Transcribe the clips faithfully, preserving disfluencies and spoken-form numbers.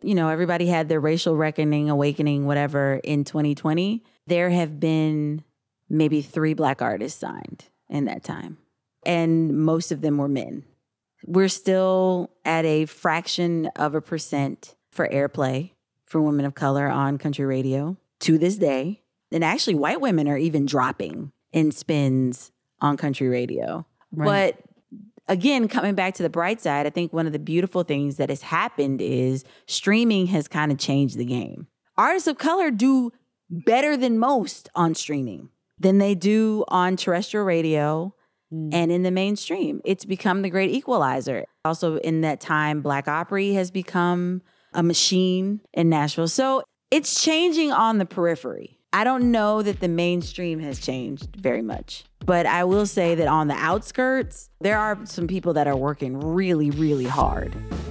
you know, everybody had their racial reckoning, awakening, whatever, in twenty twenty. There have been maybe three Black artists signed in that time. And most of them were men. We're still at a fraction of a percent for airplay for women of color on country radio to this day. And actually, white women are even dropping in spins on country radio. Right. But again, coming back to the bright side, I think one of the beautiful things that has happened is streaming has kind of changed the game. Artists of color do better than most on streaming than they do on terrestrial radio mm. and in the mainstream. It's become the great equalizer. Also, in that time, Black Opry has become a machine in Nashville. So it's changing on the periphery. I don't know that the mainstream has changed very much, but I will say that on the outskirts, there are some people that are working really, really hard.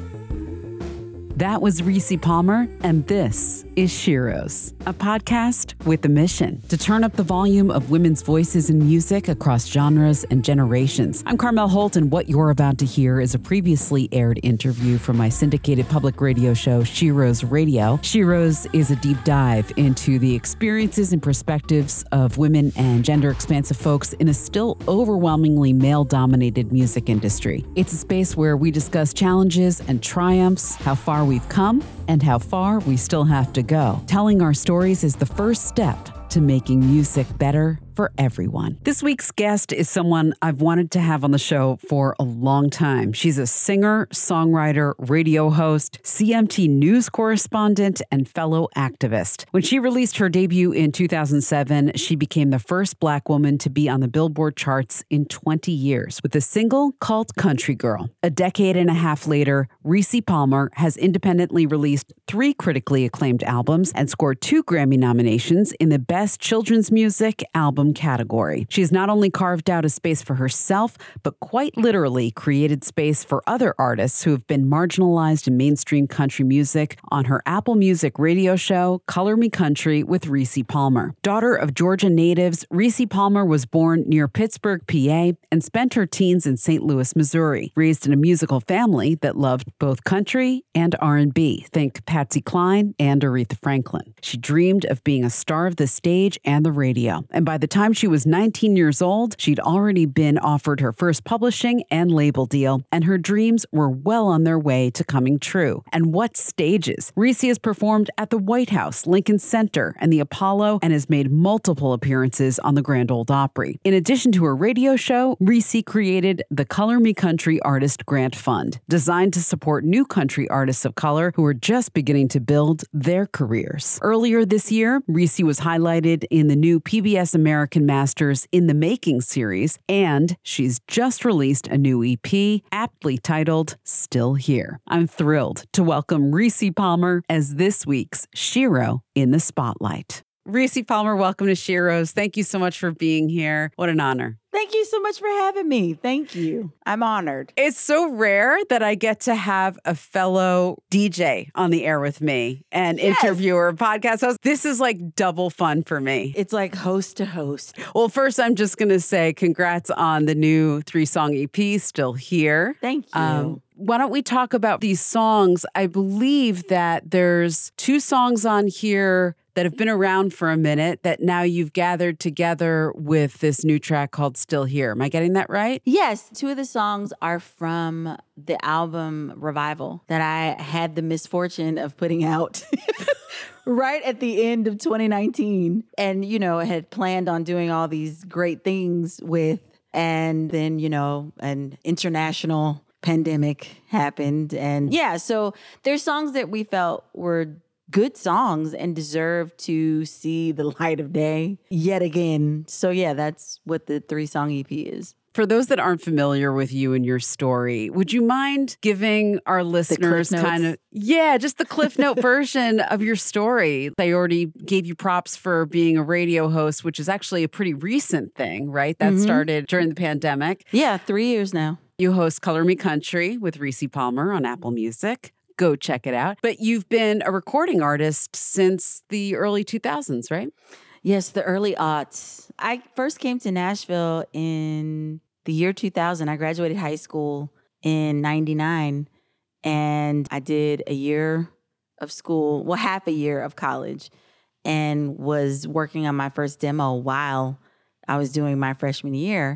That was Rissi Palmer, and this is Sheroes, a podcast with a mission to turn up the volume of women's voices in music across genres and generations. I'm Carmel Holt, and what you're about to hear is a previously aired interview from my syndicated public radio show, Sheroes Radio. Sheroes is a deep dive into the experiences and perspectives of women and gender-expansive folks in a still overwhelmingly male-dominated music industry. It's a space where we discuss challenges and triumphs, how far we've come, and how far we still have to go. Telling our stories is the first step to making music better for everyone. This week's guest is someone I've wanted to have on the show for a long time. She's a singer, songwriter, radio host, C M T news correspondent, and fellow activist. When she released her debut in two thousand seven, she became the first Black woman to be on the Billboard charts in twenty years with a single called Country Girl. A decade and a half later, Rissi Palmer has independently released three critically acclaimed albums and scored two Grammy nominations in the Best Children's Music Album category. She's not only carved out a space for herself, but quite literally created space for other artists who have been marginalized in mainstream country music on her Apple Music radio show, Color Me Country with Rissi Palmer. Daughter of Georgia natives, Rissi Palmer was born near Pittsburgh, P A, and spent her teens in Saint Louis, Missouri. Raised in a musical family that loved both country and R and B. Think Patsy Cline and Aretha Franklin. She dreamed of being a star of the stage and the radio. And by the time she was nineteen years old, she'd already been offered her first publishing and label deal, and her dreams were well on their way to coming true. And what stages! Rissi has performed at the White House, Lincoln Center, and the Apollo, and has made multiple appearances on the Grand Ole Opry. In addition to her radio show, Rissi created the Color Me Country Artist Grant Fund, designed to support new country artists of color who are just beginning to build their careers. Earlier this year, Rissi was highlighted in the new P B S American Masters in the Making series, and she's just released a new E P aptly titled Still Here. I'm thrilled to welcome Rissi Palmer as this week's Shero in the Spotlight. Rissi Palmer, welcome to Sheroes. Thank you so much for being here. What an honor. Thank you so much for having me. Thank you. I'm honored. It's so rare that I get to have a fellow D J on the air with me, an yes. interviewer, podcast host. This is like double fun for me. It's like host to host. Well, first, I'm just going to say congrats on the new three-song E P, Still Here. Thank you. Um, Why don't we talk about these songs? I believe that there's two songs on here that have been around for a minute that now you've gathered together with this new track called Still Here. Am I getting that right? Yes. Two of the songs are from the album Revival that I had the misfortune of putting out right at the end of twenty nineteen. And, you know, had planned on doing all these great things with, and then, you know, an international pandemic happened. And yeah, so there's songs that we felt were good songs and deserve to see the light of day yet again. So yeah, that's what the three-song E P is. For those that aren't familiar with you and your story, would you mind giving our listeners kind of, yeah, just the Cliff Note version of your story? I already gave you props for being a radio host, which is actually a pretty recent thing, right? That mm-hmm. started during the pandemic. Yeah, three years now. You host Color Me Country with Rissi Palmer on Apple Music. Go check it out. But you've been a recording artist since the early two thousands, right? Yes, the early aughts. I first came to Nashville in the year two thousand. I graduated high school in ninety-nine, and I did a year of school, well, half a year of college, and was working on my first demo while I was doing my freshman year,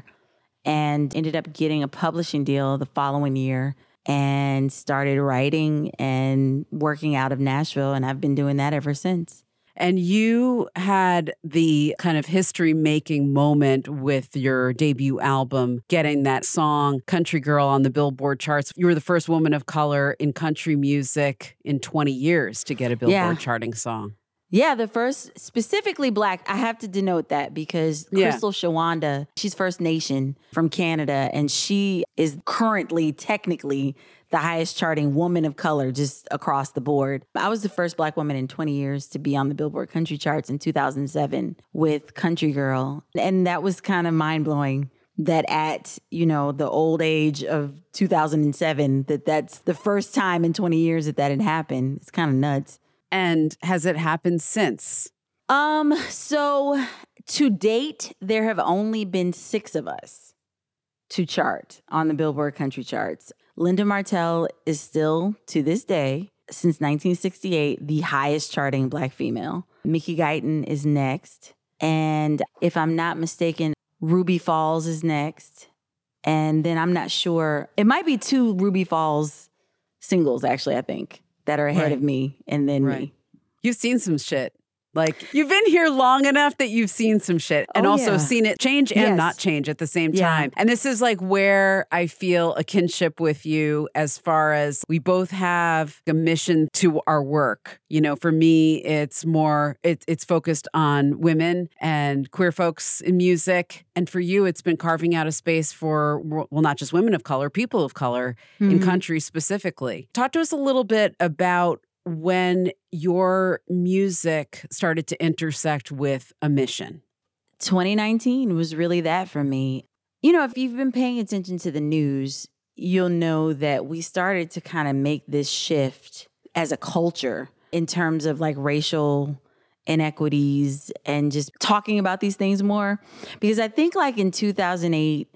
and ended up getting a publishing deal the following year and started writing and working out of Nashville. And I've been doing that ever since. And you had the kind of history-making moment with your debut album, getting that song, Country Girl, on the Billboard charts. You were the first woman of color in country music in twenty years to get a Billboard Yeah. charting song. Yeah, the first, specifically Black. I have to denote that because Yeah. Crystal Shawanda, she's First Nation from Canada, and she is currently, technically, the highest charting woman of color just across the board. I was the first Black woman in twenty years to be on the Billboard country charts in two thousand seven with Country Girl. And that was kind of mind-blowing that at, you know, the old age of two thousand seven, that that's the first time in twenty years that that had happened. It's kind of nuts. And has it happened since? Um, so to date, there have only been six of us to chart on the Billboard country charts. Linda Martell is still, to this day, since nineteen sixty-eight, the highest charting Black female. Mickey Guyton is next. And if I'm not mistaken, Ruby Falls is next. And then I'm not sure. It might be two Ruby Falls singles, actually, I think, that are ahead Right. of me and then Right. me. You've seen some shit. Like, you've been here long enough that you've seen some shit and Oh, also yeah. seen it change and Yes. not change at the same Yeah. time. And this is like where I feel a kinship with you as far as we both have a mission to our work. You know, for me, it's more, it, it's focused on women and queer folks in music. And for you, it's been carving out a space for, well, not just women of color, people of color in Mhm. country specifically. Talk to us a little bit about when your music started to intersect with a mission. twenty nineteen was really that for me. You know, if you've been paying attention to the news, you'll know that we started to kind of make this shift as a culture in terms of like racial inequities and just talking about these things more. Because I think like in two thousand eight,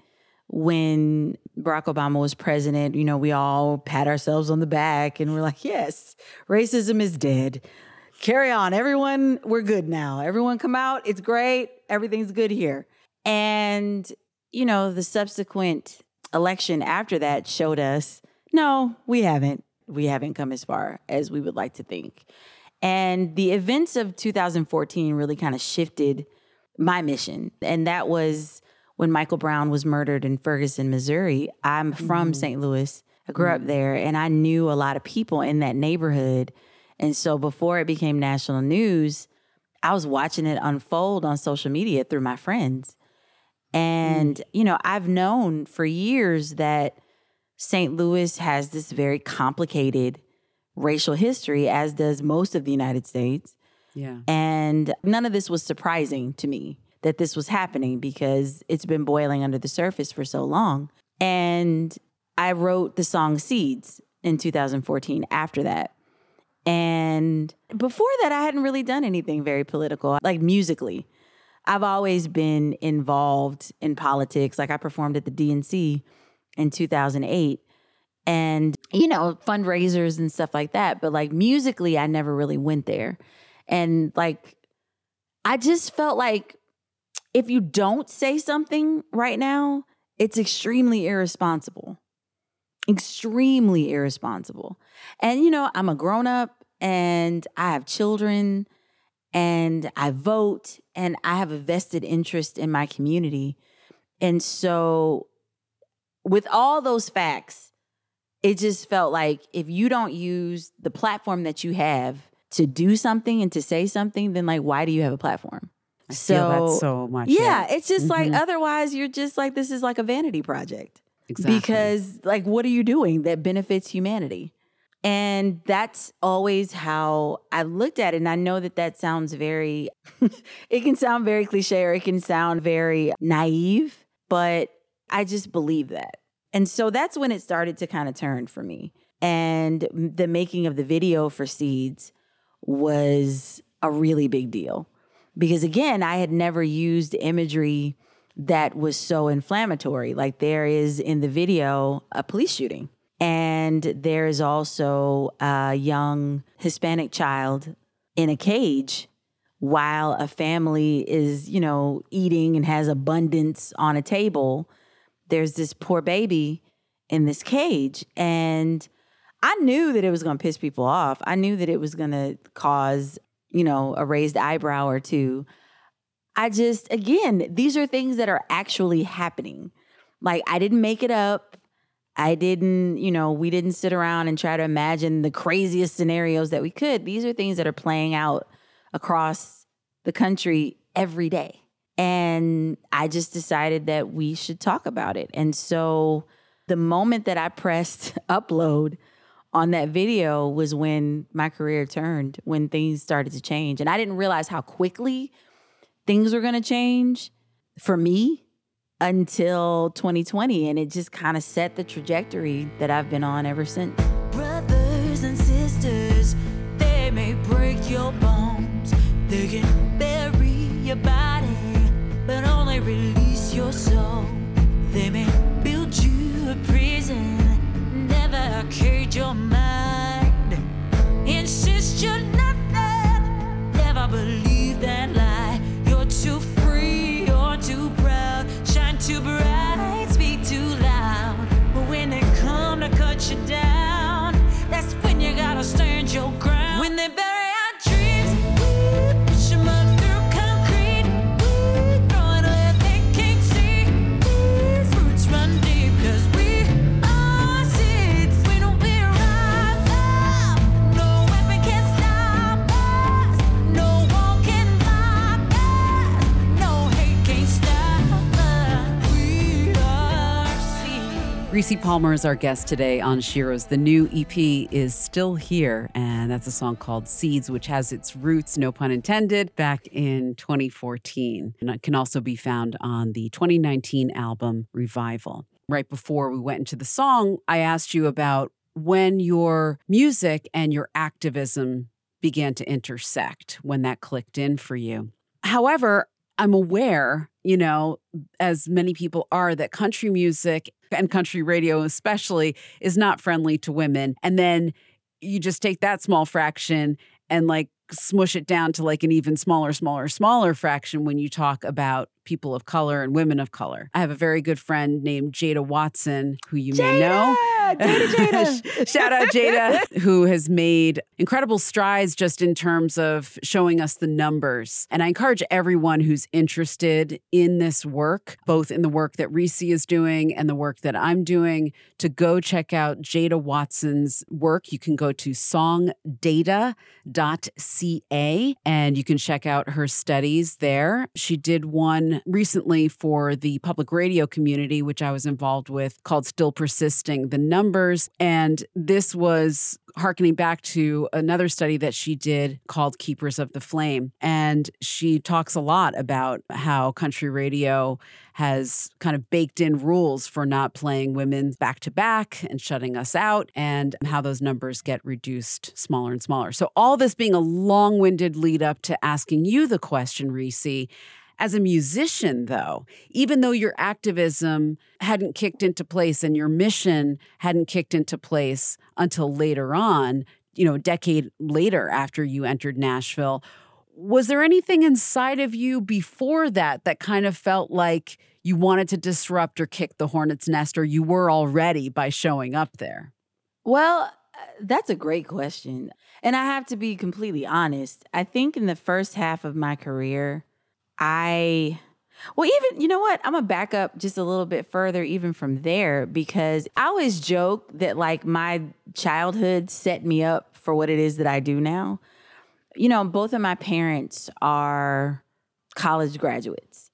when Barack Obama was president, you know, we all pat ourselves on the back and we're like, yes, racism is dead. Carry on, everyone, we're good now. Everyone come out, it's great, everything's good here. And, you know, the subsequent election after that showed us, no, we haven't. We haven't come as far as we would like to think. And the events of two thousand fourteen really kind of shifted my mission. And that was when Michael Brown was murdered in Ferguson, Missouri. I'm from Mm-hmm. Saint Louis. I grew up there, and I knew a lot of people in that neighborhood. And so before it became national news, I was watching it unfold on social media through my friends. And, mm. you know, I've known for years that Saint Louis has this very complicated racial history, as does most of the United States. Yeah. And none of this was surprising to me that this was happening because it's been boiling under the surface for so long. And I wrote the song Seeds in two thousand fourteen after that. And before that, I hadn't really done anything very political, like musically. I've always been involved in politics. Like I performed at the D N C in two thousand eight and, you know, fundraisers and stuff like that. But like musically, I never really went there. And like, I just felt like if you don't say something right now, it's extremely irresponsible. Extremely irresponsible. And, you know, I'm a grown up and I have children and I vote and I have a vested interest in my community. And so with all those facts, it just felt like if you don't use the platform that you have to do something and to say something, then like, why do you have a platform? I so, feel that so much. Yeah, yeah. it's just mm-hmm. like, otherwise you're just like, this is like a vanity project. Exactly. Because like, what are you doing that benefits humanity? And that's always how I looked at it. And I know that that sounds very, it can sound very cliche or it can sound very naive, but I just believe that. And so that's when it started to kind of turn for me. And the making of the video for Seeds was a really big deal. Because again, I had never used imagery that was so inflammatory. Like there is in the video a police shooting. And there is also a young Hispanic child in a cage while a family is, you know, eating and has abundance on a table. There's this poor baby in this cage. And I knew that it was going to piss people off. I knew that it was going to cause, you know, a raised eyebrow or two. I just, again, these are things that are actually happening. Like, I didn't make it up. I didn't, you know, we didn't sit around and try to imagine the craziest scenarios that we could. These are things that are playing out across the country every day. And I just decided that we should talk about it. And so the moment that I pressed upload on that video was when my career turned, when things started to change. And I didn't realize how quickly things were going to change for me until twenty twenty. And it just kind of set the trajectory that I've been on ever since. Brothers and sisters, they may break your bones. They can bury your body, but only release your soul. They may build you a prison, never cage your mind. Insist you're nothing, never believe that lie. You're too free, you're too proud, shine too bright, speak too loud. But when they come to cut you down, that's when you gotta stand your ground. When they bury our dreams, we push them up through concrete. We throw it where they can't see. These roots run deep, cause we are seeds. When we rise up, no weapon can stop us. No wall can block us. No hate can't stop us. We are seeds. Reese Palmer is our guest today on Sheroes. The new E P is Still Here, and that's a song called Seeds, which has its roots, no pun intended, back in twenty fourteen. And it can also be found on the twenty nineteen album Revival. Right before we went into the song, I asked you about when your music and your activism began to intersect, when that clicked in for you. However, I'm aware, you know, as many people are, that country music and country radio especially is not friendly to women. And then you just take that small fraction and like smush it down to like an even smaller, smaller, smaller fraction when you talk about people of color and women of color. I have a very good friend named Jada Watson, who you Jada! may know. Jada, Jada. Shout out Jada, who has made incredible strides just in terms of showing us the numbers. And I encourage everyone who's interested in this work, both in the work that Reese is doing and the work that I'm doing, to go check out Jada Watson's work. You can go to song data dot c a and you can check out her studies there. She did one recently for the public radio community, which I was involved with, called Still Persisting, the Numbers. And this was hearkening back to another study that she did called Keepers of the Flame. And she talks a lot about how country radio has kind of baked in rules for not playing women back to back and shutting us out, and how those numbers get reduced smaller and smaller. So all this being a long-winded lead up to asking you the question, Reese, as a musician, though, even though your activism hadn't kicked into place and your mission hadn't kicked into place until later on, you know, a decade later after you entered Nashville, was there anything inside of you before that that kind of felt like you wanted to disrupt or kick the hornet's nest, or you were already by showing up there? Well, that's a great question. And I have to be completely honest. I think in the first half of my career, I, well, even, you know what? I'm going to back up just a little bit further, even from there, because I always joke that like my childhood set me up for what it is that I do now. You know, both of my parents are college graduates.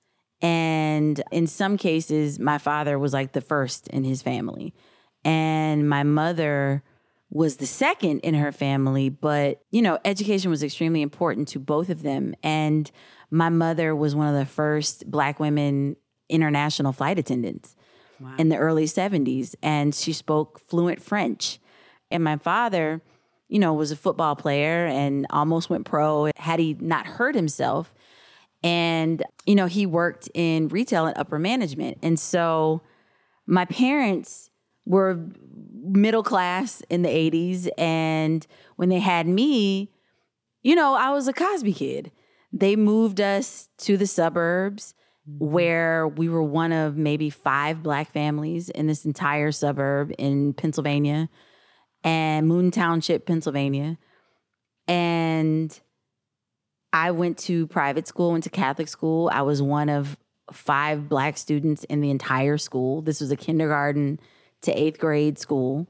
And in some cases, my father was like the first in his family. And my mother was the second in her family. But, you know, education was extremely important to both of them. And my mother was one of the first Black women international flight attendants. Wow. In the early seventies. And she spoke fluent French. And my father, you know, was a football player and almost went pro had he not hurt himself. And, you know, he worked in retail and upper management. And so my parents were middle class in the eighties. And when they had me, you know, I was a Cosby kid. They moved us to the suburbs where we were one of maybe five Black families in this entire suburb in Pennsylvania and Moon Township, Pennsylvania. And I went to private school, went to Catholic school. I was one of five Black students in the entire school. This was a kindergarten to eighth grade school.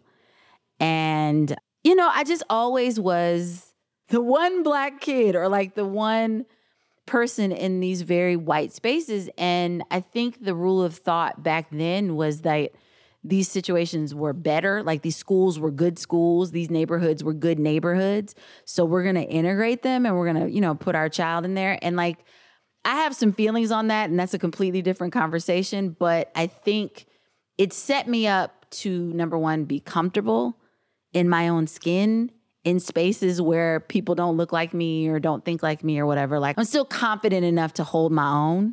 And, you know, I just always was the one Black kid or like the one person in these very white spaces. And I think the rule of thought back then was that these situations were better. Like these schools were good schools. These neighborhoods were good neighborhoods. So we're going to integrate them and we're going to, you know, put our child in there. And like, I have some feelings on that, and that's a completely different conversation. But I think it set me up to, number one, be comfortable in my own skin in spaces where people don't look like me or don't think like me or whatever. Like I'm still confident enough to hold my own.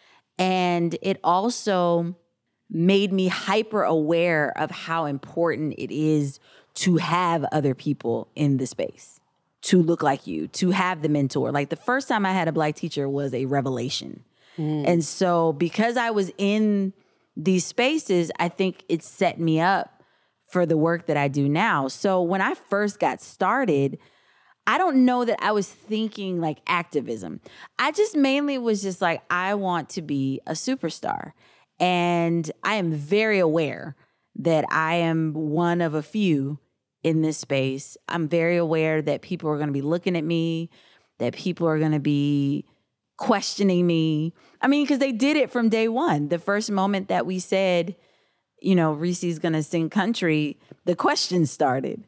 And it also made me hyper aware of how important it is to have other people in the space, to look like you, to have the mentor. Like the first time I had a Black teacher was a revelation. Mm. And so because I was in these spaces, I think it set me up for the work that I do now. So when I first got started, I don't know that I was thinking like activism. I just mainly was just like, I want to be a superstar. And I am very aware that I am one of a few in this space. I'm very aware that people are going to be looking at me, that people are going to be questioning me. I mean, because they did it from day one. The first moment that we said, you know, Reese's going to sing country, the questions started.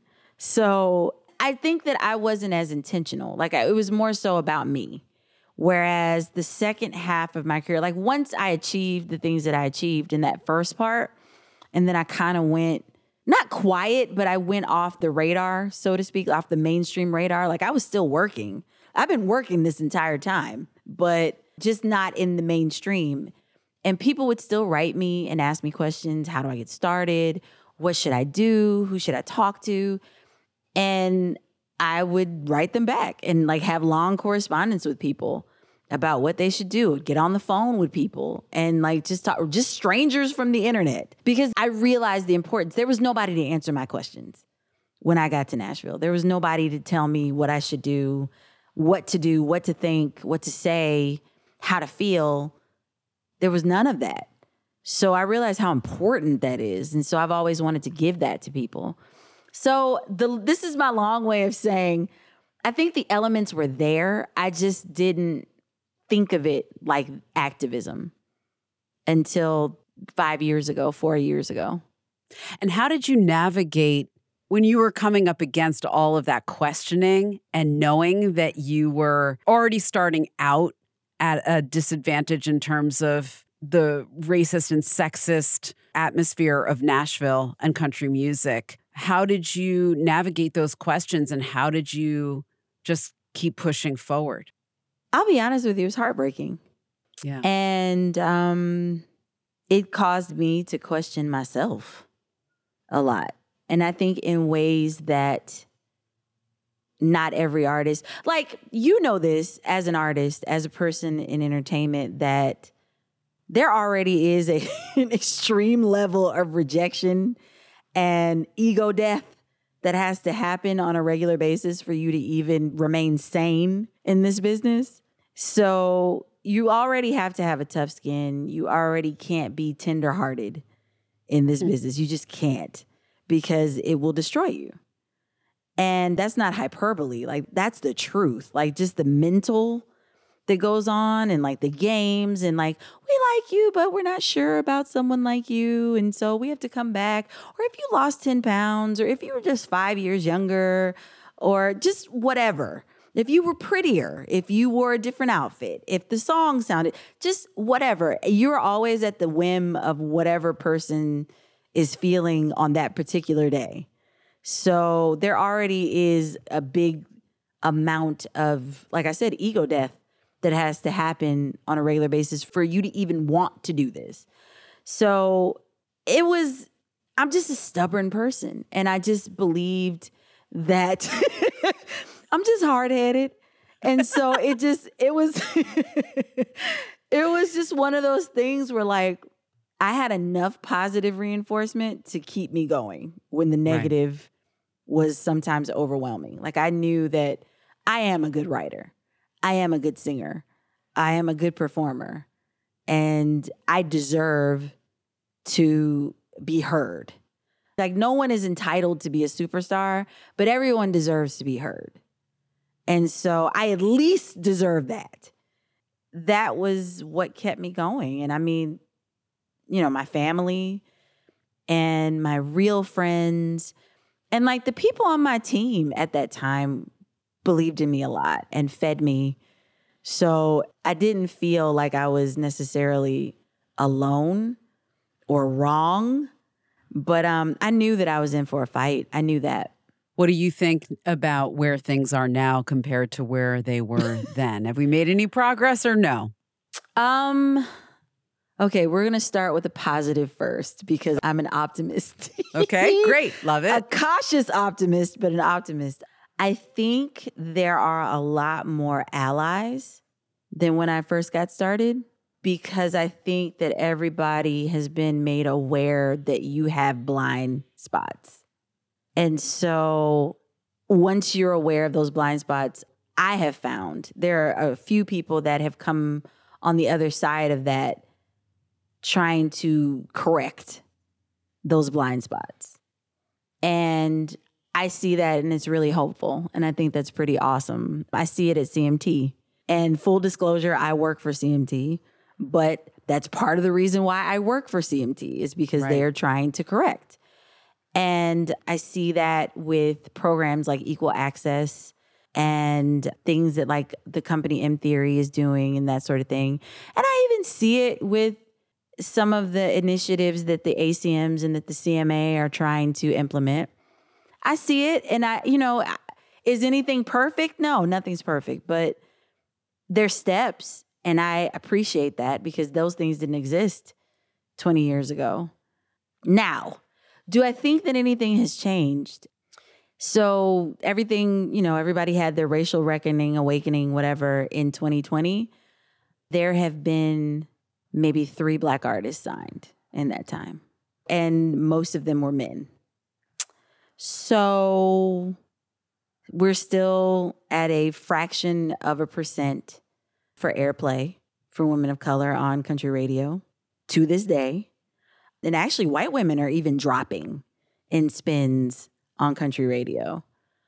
So I think that I wasn't as intentional. Like I, it was more so about me. Whereas the second half of my career, like once I achieved the things that I achieved in that first part, and then I kind of went, not quiet, but I went off the radar, so to speak, off the mainstream radar. Like I was still working. I've been working this entire time, but just not in the mainstream. And people would still write me and ask me questions. How do I get started? What should I do? Who should I talk to? And I would write them back and like have long correspondence with people about what they should do, get on the phone with people and like just talk, just strangers from the internet. Because I realized the importance. There was nobody to answer my questions when I got to Nashville. There was nobody to tell me what I should do, what to do, what to think, what to say, how to feel. There was none of that. So I realized how important that is. And so I've always wanted to give that to people. So the this is my long way of saying, I think the elements were there. I just didn't think of it like activism until five years ago, four years ago. And how did you navigate when you were coming up against all of that questioning and knowing that you were already starting out at a disadvantage in terms of the racist and sexist atmosphere of Nashville and country music? How did you navigate those questions and how did you just keep pushing forward? I'll be honest with you, it was heartbreaking. Yeah. And um, it caused me to question myself a lot. And I think in ways that not every artist, like, you know this as an artist, as a person in entertainment, that there already is a, an extreme level of rejection and ego death that has to happen on a regular basis for you to even remain sane in this business. So you already have to have a tough skin. You already can't be tenderhearted in this mm-hmm. business. You just can't, because it will destroy you. And that's not hyperbole. Like, that's the truth. Like, just the mental that goes on and like the games and like, we like you, but we're not sure about someone like you. And so we have to come back. Or if you lost ten pounds, or if you were just five years younger, or just whatever. If you were prettier, if you wore a different outfit, if the song sounded, just whatever. You're always at the whim of whatever person is feeling on that particular day. So there already is a big amount of, like I said, ego death that has to happen on a regular basis for you to even want to do this. So it was I'm just a stubborn person. And I just believed that I'm just hard-headed. And so it just, it was, it was just one of those things where like, I had enough positive reinforcement to keep me going when the negative right. was sometimes overwhelming. Like I knew that I am a good writer. I am a good singer. I am a good performer. And I deserve to be heard. Like no one is entitled to be a superstar, but everyone deserves to be heard. And so I at least deserve that. That was what kept me going. And I mean, you know, my family and my real friends and like the people on my team at that time believed in me a lot and fed me. So I didn't feel like I was necessarily alone or wrong, but um, I knew that I was in for a fight. I knew that. What do you think about where things are now compared to where they were then? Have we made any progress or no? Um, okay, we're going to start with a positive first because I'm an optimist. Okay, great. Love it. A cautious optimist, but an optimist. I think there are a lot more allies than when I first got started because I think that everybody has been made aware that you have blind spots. And so once you're aware of those blind spots, I have found there are a few people that have come on the other side of that trying to correct those blind spots. And I see that and it's really hopeful. And I think that's pretty awesome. I see it at C M T. And full disclosure, I work for C M T, but that's part of the reason why I work for C M T is because right. they are trying to correct. And I see that with programs like Equal Access and things that like the company M Theory is doing and that sort of thing. And I even see it with some of the initiatives that the A C Ms and that the C M A are trying to implement. I see it and I, you know, is anything perfect? No, nothing's perfect, but there's steps and I appreciate that because those things didn't exist twenty years ago. Now, do I think that anything has changed? So everything, you know, everybody had their racial reckoning, awakening, whatever in twenty twenty. There have been maybe three Black artists signed in that time. And most of them were men. So we're still at a fraction of a percent for airplay for women of color on country radio to this day. And actually, white women are even dropping in spins on country radio.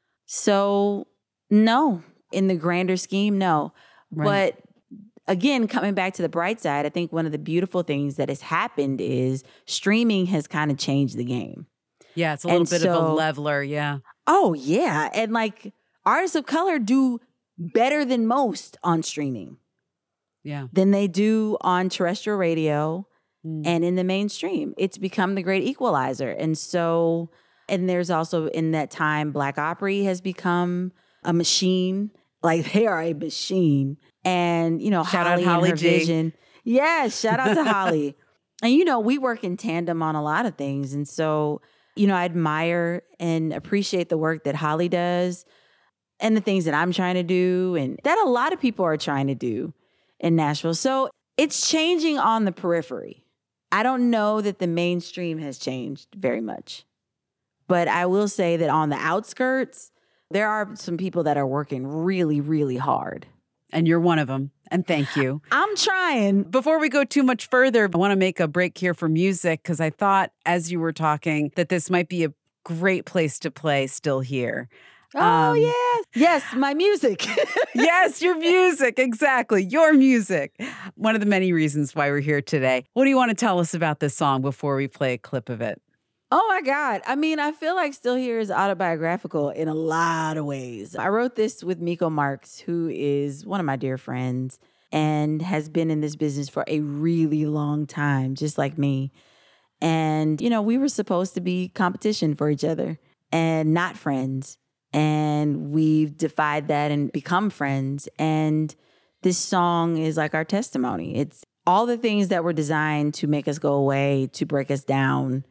So, no, in the grander scheme, no. Right. But again, coming back to the bright side, I think one of the beautiful things that has happened is streaming has kind of changed the game. Yeah, it's a little and bit so, of a leveler, yeah. Oh, yeah. And like artists of color do better than most on streaming. Yeah. Than they do on terrestrial radio. And in the mainstream, it's become the great equalizer. And so, and there's also in that time, Black Opry has become a machine. Like they are a machine. And, you know, shout Holly, out Holly and her G. vision. Yes, shout out to Holly. And, you know, we work in tandem on a lot of things. And so, you know, I admire and appreciate the work that Holly does and the things that I'm trying to do and that a lot of people are trying to do in Nashville. So it's changing on the periphery. I don't know that the mainstream has changed very much, but I will say that on the outskirts, there are some people that are working really, really hard. And you're one of them. And thank you. I'm trying. Before we go too much further, I want to make a break here for music because I thought as you were talking that this might be a great place to play Still Here. Oh, um, yes. Yes, my music. Yes, your music. Exactly. Your music. One of the many reasons why we're here today. What do you want to tell us about this song before we play a clip of it? Oh, my God. I mean, I feel like Still Here is autobiographical in a lot of ways. I wrote this with Miko Marks, who is one of my dear friends and has been in this business for a really long time, just like me. And, you know, we were supposed to be competition for each other and not friends. And we've defied that and become friends. And this song is like our testimony. It's all the things that were designed to make us go away, to break us down,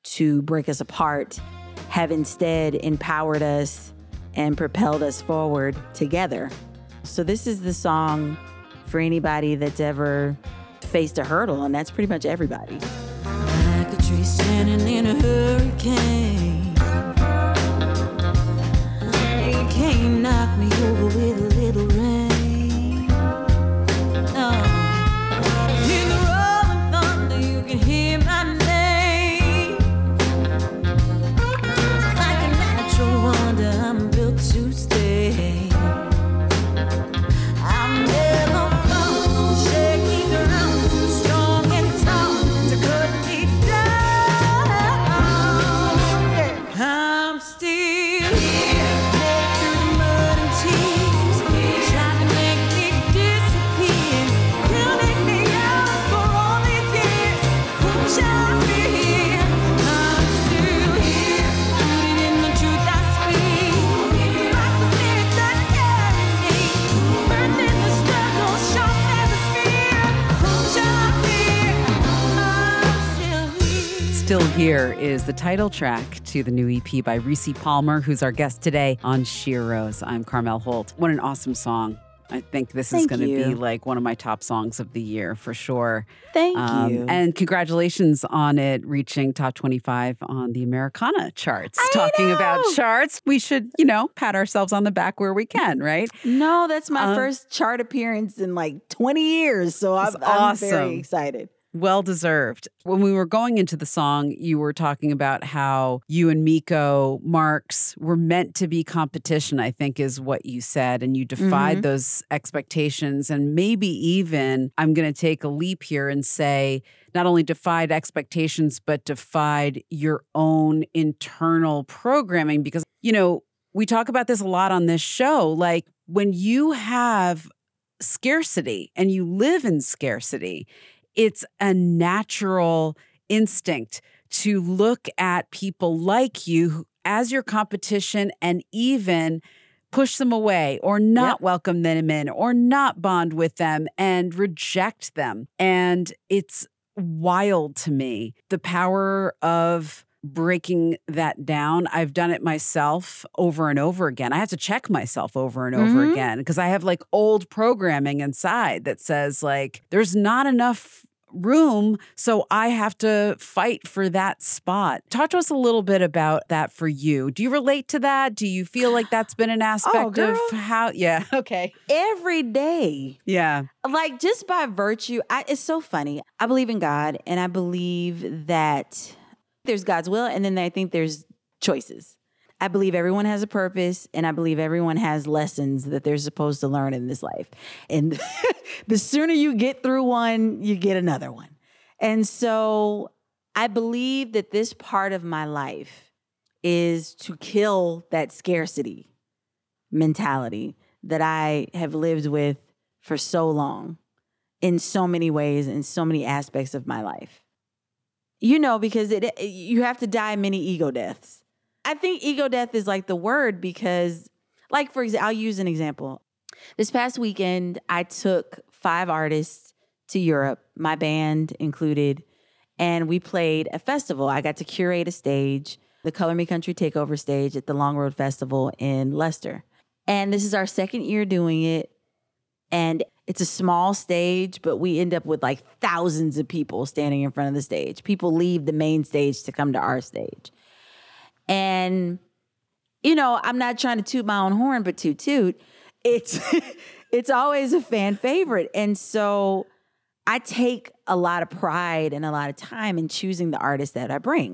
to break us apart have instead empowered us and propelled us forward together. So this is the song for anybody that's ever faced a hurdle, and that's pretty much everybody. Like a tree standing in a hurricane, you can't knock me over with a little rain. No. In the rolling thunder, you can hear my name. Like a natural wonder, I'm built to stay. I'm never found shaky ground, too strong and tall to cut me down. I'm still here, led through the mud and tears, trying to make me disappear, counting me out for all these years. Who shall I fear? I'm still here, rooted in the truth I speak. Like the spirits that carry me, burned in the struggle, sharp as a spear. Who shall I fear? I'm still here. Still Here is the title track to the new E P by Reese Palmer, who's our guest today on Sheroes. I'm Carmel Holt. What an awesome song. I think this is Thank going to be you. like one of my top songs of the year for sure. Thank Um, you. And congratulations on it reaching top twenty-five on the Americana charts. I Talking about know. charts, we should, you know, pat ourselves on the back where we can, right? No, that's my Um, first chart appearance in like twenty years. So I'm, That's I'm awesome. very excited. Well deserved. When we were going into the song, you were talking about how you and Miko Marks were meant to be competition, I think is what you said. And you defied Mhm. those expectations. And maybe even, I'm going to take a leap here and say, not only defied expectations, but defied your own internal programming. Because, you know, we talk about this a lot on this show. Like when you have scarcity and you live in scarcity, it's a natural instinct to look at people like you as your competition and even push them away or not Yep. welcome them in or not bond with them and reject them. And it's wild to me, the power of breaking that down. I've done it myself over and over again. I have to check myself over and over Mhm. again because I have like old programming inside that says like there's not enough room, so I have to fight for that spot. Talk to us a little bit about that for you. Do you relate to that? Do you feel like that's been an aspect Oh, girl. of how? Yeah. Okay. Every day. Yeah. Like just by virtue, I, it's so funny. I believe in God and I believe that there's God's will and then I think there's choices. I believe everyone has a purpose and I believe everyone has lessons that they're supposed to learn in this life. And the sooner you get through one, you get another one. And so I believe that this part of my life is to kill that scarcity mentality that I have lived with for so long in so many ways, in so many aspects of my life. You know, because it, you have to die many ego deaths. I think ego death is like the word because, like, for example, I'll use an example. This past weekend, I took five artists to Europe, my band included, and we played a festival. I got to curate a stage, the Color Me Country Takeover stage at the Long Road Festival in Leicester. And this is our second year doing it. And it's a small stage, but we end up with like thousands of people standing in front of the stage. People leave the main stage to come to our stage. And, you know, I'm not trying to toot my own horn, but toot toot. It's, it's always a fan favorite. And so I take a lot of pride and a lot of time in choosing the artists that I bring.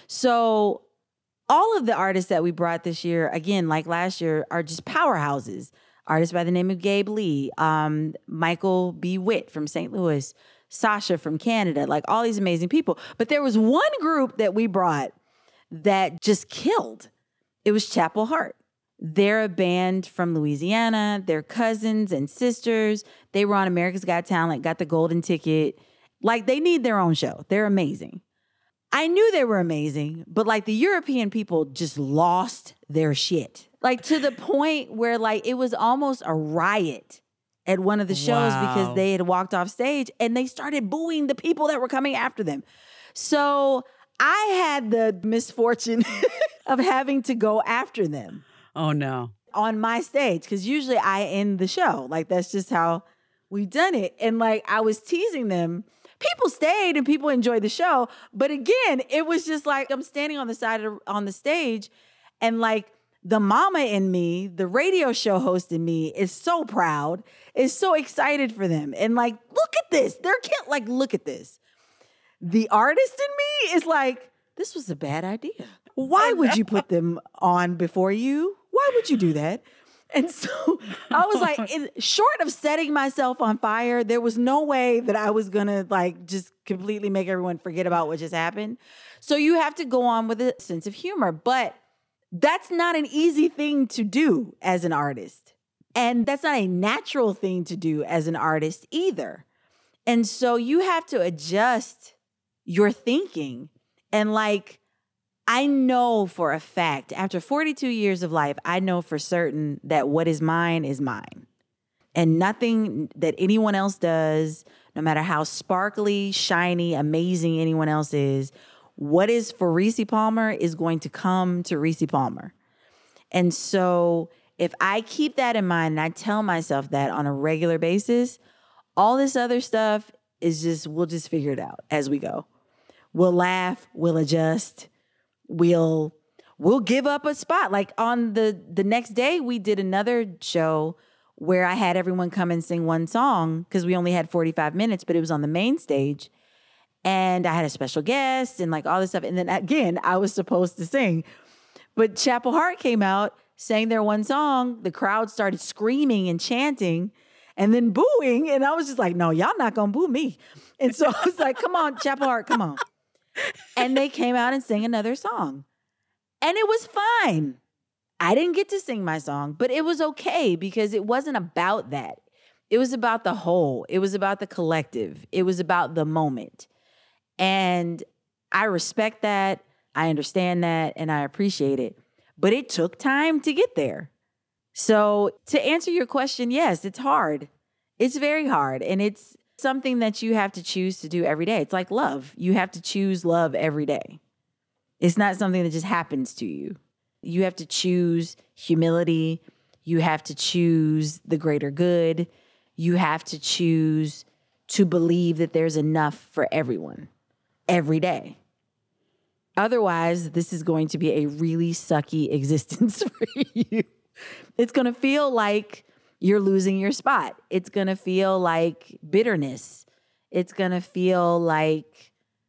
So all of the artists that we brought this year, again, like last year, are just powerhouses. Artists by the name of Gabe Lee, um, Michael B. Witt from Saint Louis, Sasha from Canada, like all these amazing people. But there was one group that we brought that just killed. It was Chapel Hart. They're a band from Louisiana. They're cousins and sisters. They were on America's Got Talent, got the golden ticket. Like, they need their own show. They're amazing. I knew they were amazing, but like the European people just lost their shit. Like to the point where like it was almost a riot at one of the shows Wow. because they had walked off stage and they started booing the people that were coming after them. So I had the misfortune of having to go after them. Oh, no. On my stage, because usually I end the show. Like, that's just how we've done it. And like, I was teasing them. People stayed and people enjoyed the show. But again, it was just like, I'm standing on the side of on the stage and like the mama in me, the radio show host in me is so proud, is so excited for them. And like, look at this. They're cute. Like, look at this. The artist in me is like, this was a bad idea. Why would you put them on before you? Why would you do that? And so I was like, in, short of setting myself on fire, there was no way that I was going to like just completely make everyone forget about what just happened. So you have to go on with a sense of humor. But that's not an easy thing to do as an artist. And that's not a natural thing to do as an artist either. And so you have to adjust your thinking. And like, I know for a fact, after forty-two years of life, I know for certain that what is mine is mine. And nothing that anyone else does, no matter how sparkly, shiny, amazing anyone else is, what is for Reese Palmer is going to come to Reese Palmer. And so if I keep that in mind and I tell myself that on a regular basis, all this other stuff is just, we'll just figure it out as we go. We'll laugh, we'll adjust. We'll we'll give up a spot. Like on the, the next day, we did another show where I had everyone come and sing one song because we only had forty-five minutes, but it was on the main stage. And I had a special guest and like all this stuff. And then again, I was supposed to sing. But Chapel Hart came out, sang their one song. The crowd started screaming and chanting and then booing. And I was just like, no, y'all not going to boo me. And so I was like, come on, Chapel Hart, come on. And they came out and sang another song. And it was fine. I didn't get to sing my song, but it was okay because it wasn't about that. It was about the whole. It was about the collective. It was about the moment. And I respect that. I understand that. And I appreciate it. But it took time to get there. So to answer your question, yes, it's hard. It's very hard. And it's something that you have to choose to do every day. It's like love. You have to choose love every day. It's not something that just happens to you. You have to choose humility. You have to choose the greater good. You have to choose to believe that there's enough for everyone every day. Otherwise, this is going to be a really sucky existence for you. It's going to feel like you're losing your spot. It's going to feel like bitterness. It's going to feel like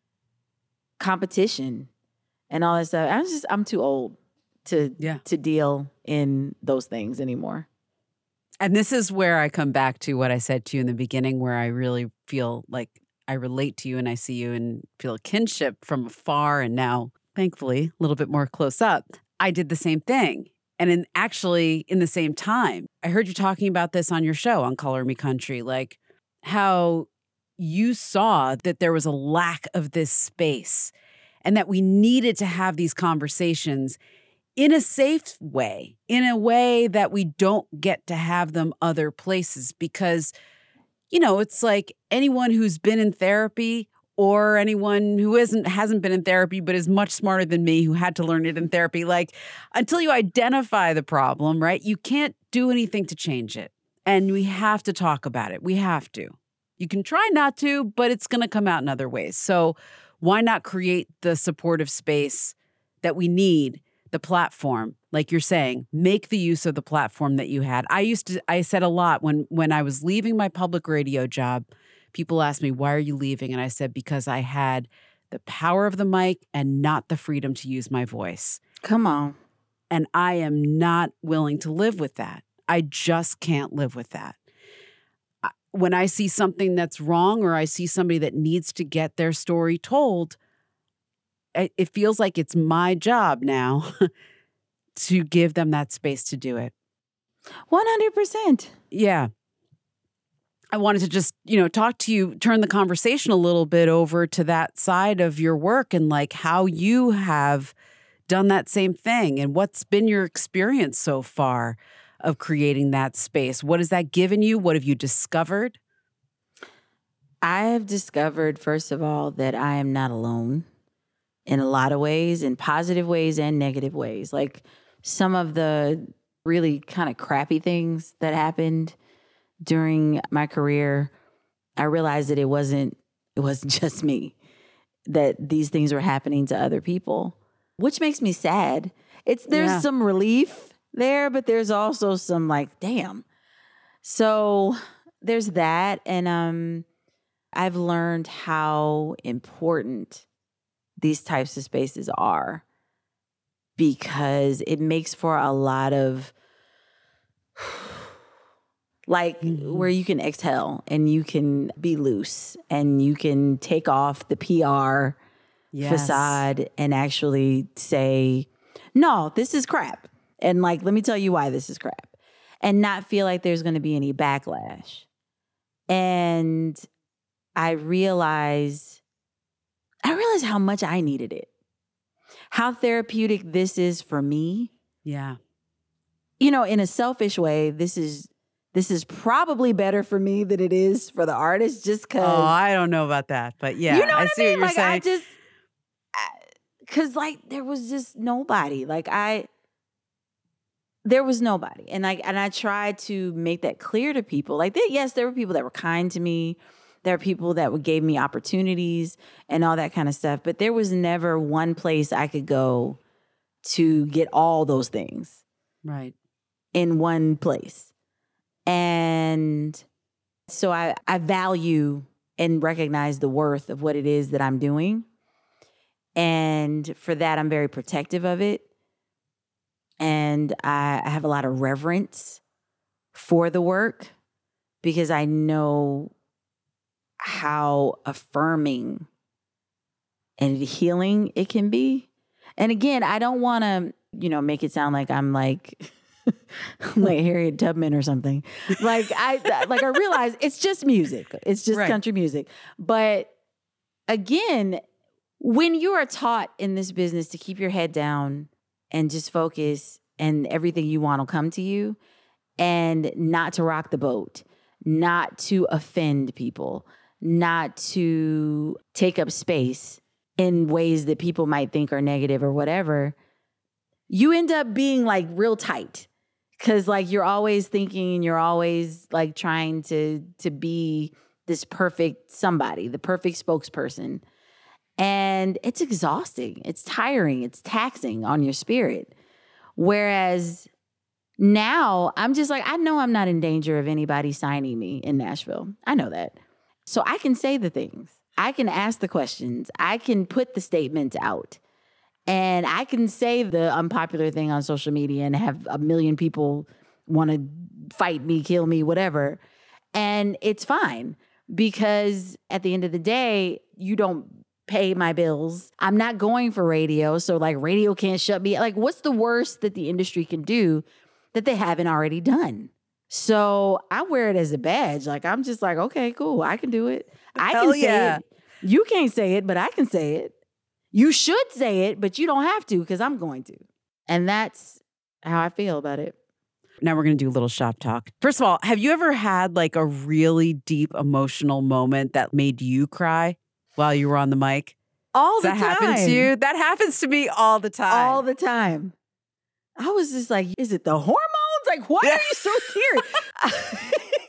competition and all that stuff. I'm just, I'm too old to, yeah. to deal in those things anymore. And this is where I come back to what I said to you in the beginning, where I really feel like I relate to you and I see you and feel a kinship from afar. And now, thankfully, a little bit more close up. I did the same thing. And in actually in the same time, I heard you talking about this on your show on Color Me Country, like how you saw that there was a lack of this space and that we needed to have these conversations in a safe way, in a way that we don't get to have them other places. Because, you know, it's like anyone who's been in therapy or anyone who isn't hasn't been in therapy but is much smarter than me who had to learn it in therapy, like until you identify the problem, right, you can't do anything to change it. And we have to talk about it. We have to. You can try not to, but it's going to come out in other ways. So why not create the supportive space that we need, the platform, like you're saying, make the use of the platform that you had. I used to, I said a lot when when I was leaving my public radio job, people asked me, why are you leaving? And I said, because I had the power of the mic and not the freedom to use my voice. Come on. And I am not willing to live with that. I just can't live with that. When I see something that's wrong or I see somebody that needs to get their story told, it feels like it's my job now to give them that space to do it. one hundred percent. Yeah. I wanted to just, you know, talk to you, turn the conversation a little bit over to that side of your work and like how you have done that same thing and what's been your experience so far of creating that space. What has that given you? What have you discovered? I have discovered, first of all, that I am not alone. in a lot of ways, in positive ways and negative ways. Like some of the really kind of crappy things that happened during my career, I realized that it wasn't, it wasn't just me, that these things were happening to other people, which makes me sad. It's, there's Yeah. some relief there, but there's also some like, damn. So there's that. And um, I've learned how important these types of spaces are, because it makes for a lot of like Mhm. where you can exhale and you can be loose and you can take off the P R Yes. facade and actually say, no, this is crap. And like, let me tell you why this is crap, and not feel like there's going to be any backlash. And I realize, I realize how much I needed it, how therapeutic this is for me. Yeah. You know, in a selfish way, this is, this is probably better for me than it is for the artist, just because. Oh, I don't know about that, but yeah, You know what I see I mean? what you're Like, saying. I just, because like there was just nobody. Like I, there was nobody, and like, and I tried to make that clear to people. Like, they, yes, there were people that were kind to me. There are people that would gave me opportunities and all that kind of stuff. But there was never one place I could go to get all those things Right. in one place. And so I, I value and recognize the worth of what it is that I'm doing. And for that, I'm very protective of it. And I, I have a lot of reverence for the work, because I know how affirming and healing it can be. And again, I don't want to, you know, make it sound like I'm like, like Harriet Tubman or something. Like I, like I realize it's just music. It's just Right. country music. But again, when you are taught in this business to keep your head down and just focus, and everything you want will come to you, and not to rock the boat, not to offend people, not to take up space in ways that people might think are negative or whatever, you end up being like real tight. Cause like you're always thinking and you're always like trying to to be this perfect somebody, the perfect spokesperson. And it's exhausting. It's tiring. It's taxing on your spirit. Whereas now I'm just like, I know I'm not in danger of anybody signing me in Nashville. I know that. So I can say the things. I can ask the questions. I can put the statements out. And I can say the unpopular thing on social media and have a million people want to fight me, kill me, whatever. And it's fine, because at the end of the day, you don't pay my bills. I'm not going for radio. So like radio can't shut me. Like, what's the worst that the industry can do that they haven't already done? So I wear it as a badge. Like, I'm just like, okay, cool. I can do it. I Hell can yeah. say it. You can't say it, but I can say it. You should say it, but you don't have to, because I'm going to. And that's how I feel about it. Now we're going to do a little shop talk. First of all, have you ever had like a really deep emotional moment that made you cry while you were on the mic? All Does the that time. happen to you? That happens to me all the time. All the time. I was just like, is it the hormones? Like, why are you so teary?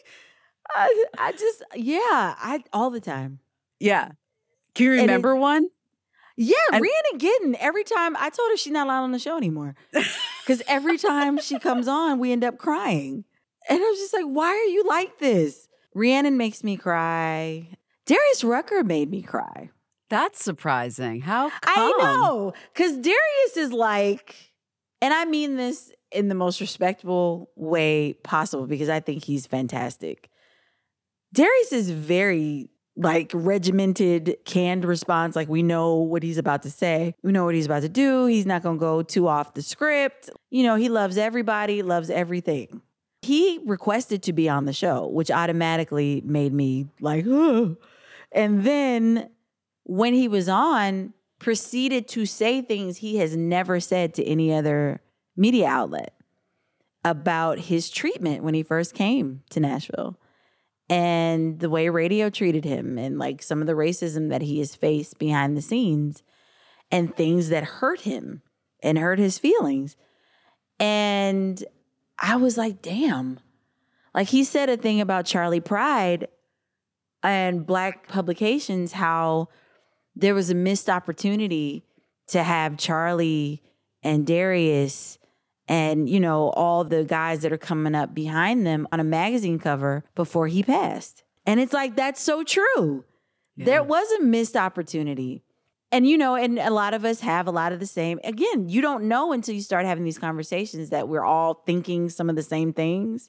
I, I just, yeah, I all the time. yeah. Can you And it- remember one? Yeah, And- Rhiannon Giddens, every time, I told her she's not allowed on the show anymore. Because every time she comes on, we end up crying. And I was just like, why are you like this? Rhiannon makes me cry. Darius Rucker made me cry. That's surprising. How come? I know. Because Darius is like, and I mean this in the most respectful way possible, because I think he's fantastic. Darius is very like regimented, canned response. Like, we know what he's about to say. We know what he's about to do. He's not going to go too off the script. You know, he loves everybody, loves everything. He requested to be on the show, which automatically made me like, oh. And then when he was on, proceeded to say things he has never said to any other media outlet about his treatment when he first came to Nashville. And the way radio treated him, and like some of the racism that he has faced behind the scenes. and things that hurt him and hurt his feelings. And I was like, damn. Like he said a thing about Charlie Pride and Black publications, how there was a missed opportunity to have Charlie and Darius and, you know, all the guys that are coming up behind them on a magazine cover before he passed. And it's like, that's so true. Yeah. There was a missed opportunity. And, you know, and a lot of us have a lot of the same. Again, you don't know until you start having these conversations that we're all thinking some of the same things.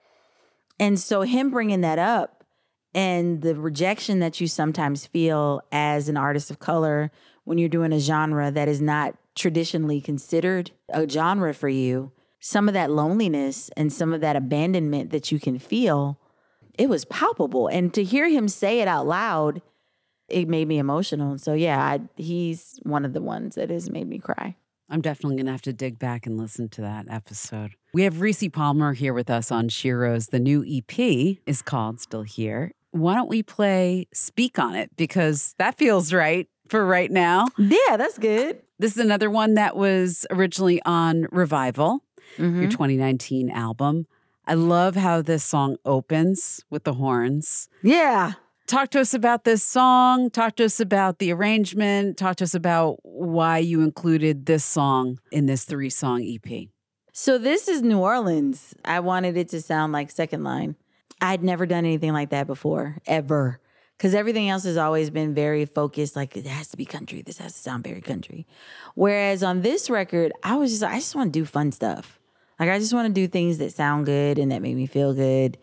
And so him bringing that up and the rejection that you sometimes feel as an artist of color when you're doing a genre that is not traditionally considered a genre for you, some of that loneliness and some of that abandonment that you can feel, it was palpable. And to hear him say it out loud, it made me emotional. And so, yeah, I, he's one of the ones that has made me cry. I'm definitely going to have to dig back and listen to that episode. We have Rissi Palmer here with us on Sheroes. The new E P is called Still Here. Why don't we play Speak on It? Because that feels right for right now. Yeah, that's good. This is another one that was originally on Revival, mm-hmm. your twenty nineteen album. I love how this song opens with the horns. Yeah. Talk to us about this song. Talk to us about the arrangement. Talk to us about why you included this song in this three-song E P. So this is New Orleans. I wanted it to sound like Second Line. I'd never done anything like that before, ever. Because everything else has always been very focused, like it has to be country. This has to sound very country. Whereas on this record, I was just, I just want to do fun stuff. Like I just want to do things that sound good and that make me feel good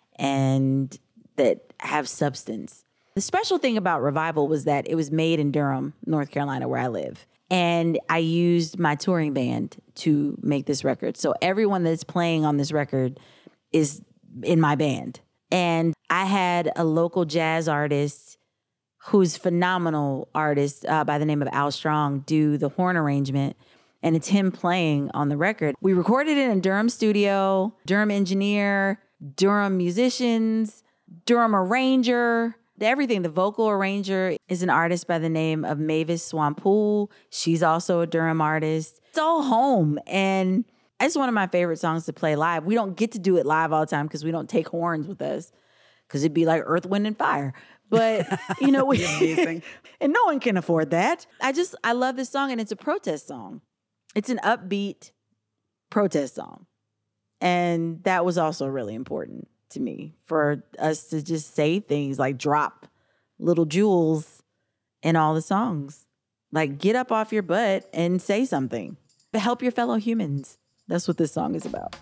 and that have substance. The special thing about Revival was that it was made in Durham, North Carolina, where I live. And I used my touring band to make this record. So everyone that's playing on this record is in my band. And I had a local jazz artist who's phenomenal artist uh, by the name of Al Strong do the horn arrangement. And it's him playing on the record. We recorded it in Durham studio, Durham engineer, Durham musicians, Durham arranger, everything. The vocal arranger is an artist by the name of Mavis Swampool. She's also a Durham artist. It's all home. And it's one of my favorite songs to play live. We don't get to do it live all the time because we don't take horns with us because it'd be like Earth, Wind, and Fire. But, you know, we, amazing. And no one can afford that. I just, I love this song, and it's a protest song. It's an upbeat protest song. And that was also really important to me, for us to just say things like drop little jewels in all the songs. Like get up off your butt and say something. But help your fellow humans. That's what this song is about.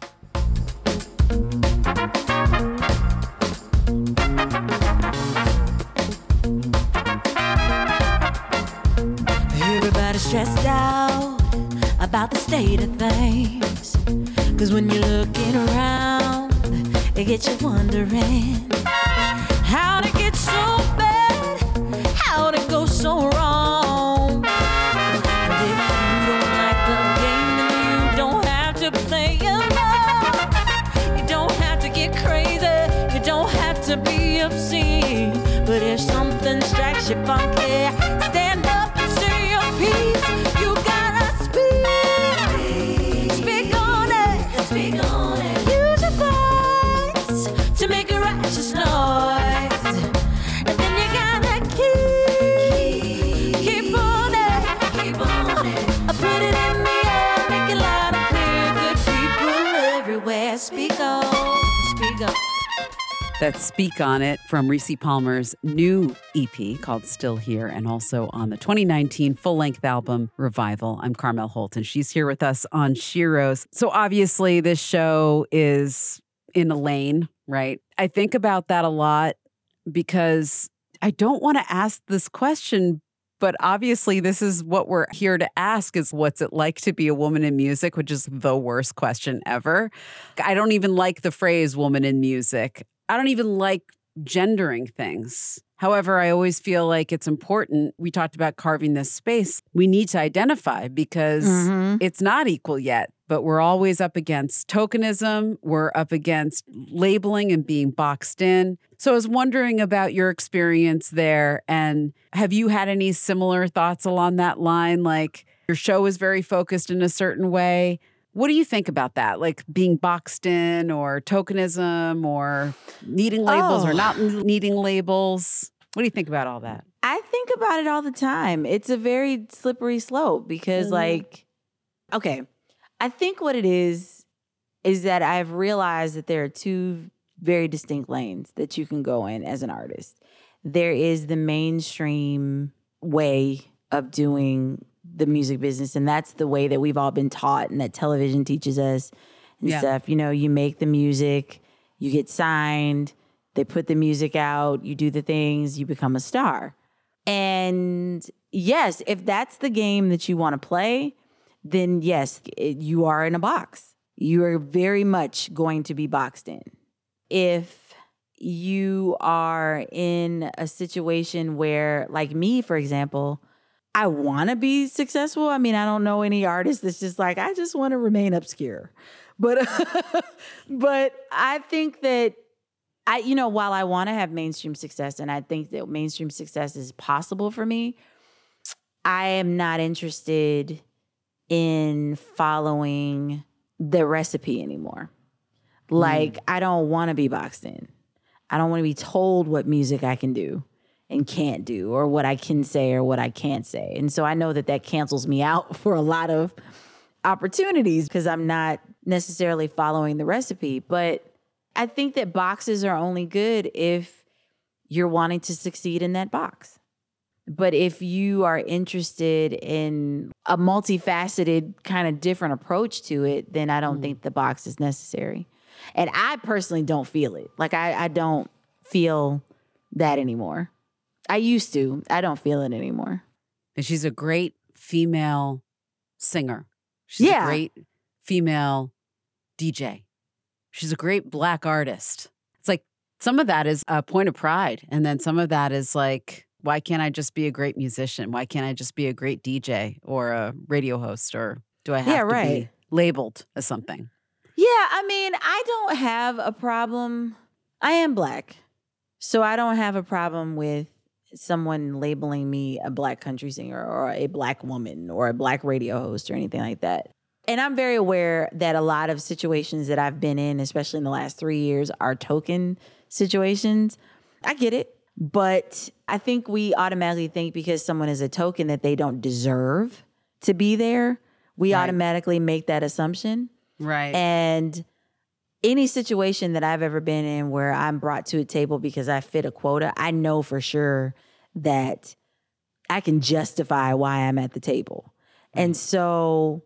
Everybody's stressed out about the state of things. Cause when you're looking around, it gets you wondering how'd it get so bad? How'd it go so wrong? But if you don't like the game, then you don't have to play along. You don't have to get crazy. You don't have to be obscene. But if something strikes you funky, stand up and say your piece. You gotta speak. Speak on it. Speak on it. Use your voice to make a righteous noise. And then you gotta keep, keep on it. Keep on it. Put it in the air, make it loud and clear. Good people everywhere. Speak on, speak on. That's Speak on It from Rissi Palmer's new E P called Still Here, and also on the twenty nineteen full-length album Revival. I'm Carmel Holt, and she's here with us on Sheroes. So obviously this show is in a lane, right? I think about that a lot because I don't want to ask this question, but obviously this is what we're here to ask, is what's it like to be a woman in music, which is the worst question ever. I don't even like the phrase woman in music. I don't even like gendering things. However, I always feel like it's important. We talked about carving this space. We need to identify because mm-hmm. it's not equal yet, but we're always up against tokenism. We're up against labeling and being boxed in. So I was wondering about your experience there. And have you had any similar thoughts along that line? Like your show is very focused in a certain way. What do you think about that? Like being boxed in or tokenism or needing labels Oh. or not needing labels? What do you think about all that? I think about it all the time. It's a very slippery slope because, Mhm. like, okay, I think what it is is that I've realized that there are two very distinct lanes that you can go in as an artist. There is the mainstream way of doing the music business, and that's the way that we've all been taught and that television teaches us and Yeah. stuff. You know, you make the music, you get signed, they put the music out, you do the things, you become a star. And yes, if that's the game that you want to play, then yes, it, you are in a box. You are very much going to be boxed in. If you are in a situation where, like me, for example, I want to be successful. I mean, I don't know any artist that's just like, I just want to remain obscure. But but I think that I, you know, while I want to have mainstream success and I think that mainstream success is possible for me, I am not interested in following the recipe anymore. Like, I don't want to be boxed in. I don't want to be told what music I can do and can't do, or what I can say or what I can't say. And so I know that that cancels me out for a lot of opportunities because I'm not necessarily following the recipe. But I think that boxes are only good if you're wanting to succeed in that box. But if you are interested in a multifaceted kind of different approach to it, then I don't mm. think the box is necessary. And I personally don't feel it. Like I, I don't feel that anymore. I used to. I don't feel it anymore. And she's a great female singer. She's yeah. a great female D J. She's a great Black artist. It's like some of that is a point of pride. And then some of that is like, why can't I just be a great musician? Why can't I just be a great D J or a radio host? Or do I have yeah, to right. be labeled as something? Yeah, I mean, I don't have a problem. I am Black. So I don't have a problem with someone labeling me a Black country singer or a Black woman or a Black radio host or anything like that. And I'm very aware that a lot of situations that I've been in, especially in the last three years, are token situations. I get it. But I think we automatically think because someone is a token that they don't deserve to be there. We Right. automatically make that assumption. Right. And any situation that I've ever been in where I'm brought to a table because I fit a quota, I know for sure that I can justify why I'm at the table. And so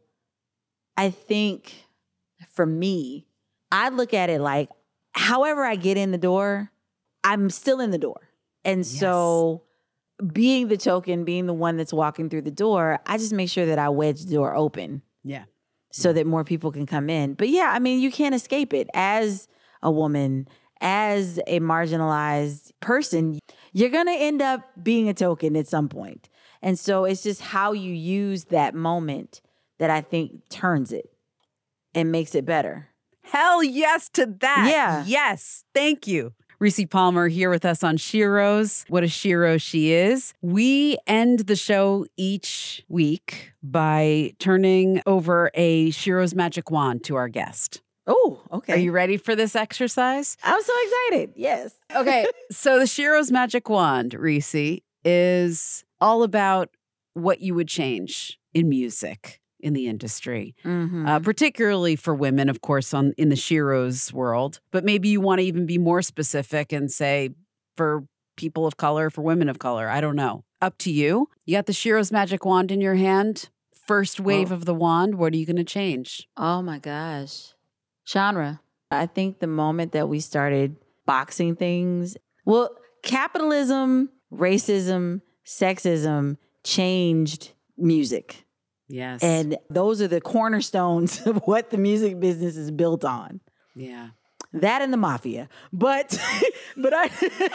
I think for me, I look at it like, however I get in the door, I'm still in the door. And Yes. so being the token, being the one that's walking through the door, I just make sure that I wedge the door open. Yeah. So that more people can come in. But yeah, I mean, you can't escape it. As a woman, as a marginalized person, you're going to end up being a token at some point. And so it's just how you use that moment that I think turns it and makes it better. Hell yes to that. Yeah. Yes. Thank you. Reese Palmer here with us on Sheroes. What a Shero she is. We end the show each week by turning over a Sheroes magic wand to our guest. Oh, okay. Are you ready for this exercise? I'm so excited. Yes. Okay. So the Sheroes magic wand, Reese, is all about what you would change in music, in the industry, Mm-hmm. uh, particularly for women, of course, on in the Sheroes world. But maybe you want to even be more specific and say for people of color, for women of color. I don't know. Up to you. You got the Sheroes magic wand in your hand. First wave Oh. of the wand. What are you going to change? Oh my gosh. Genre. I think the moment that we started boxing things, well, capitalism, racism, sexism changed music. Yes. And those are the cornerstones of what the music business is built on. yeah. That and the mafia. But but I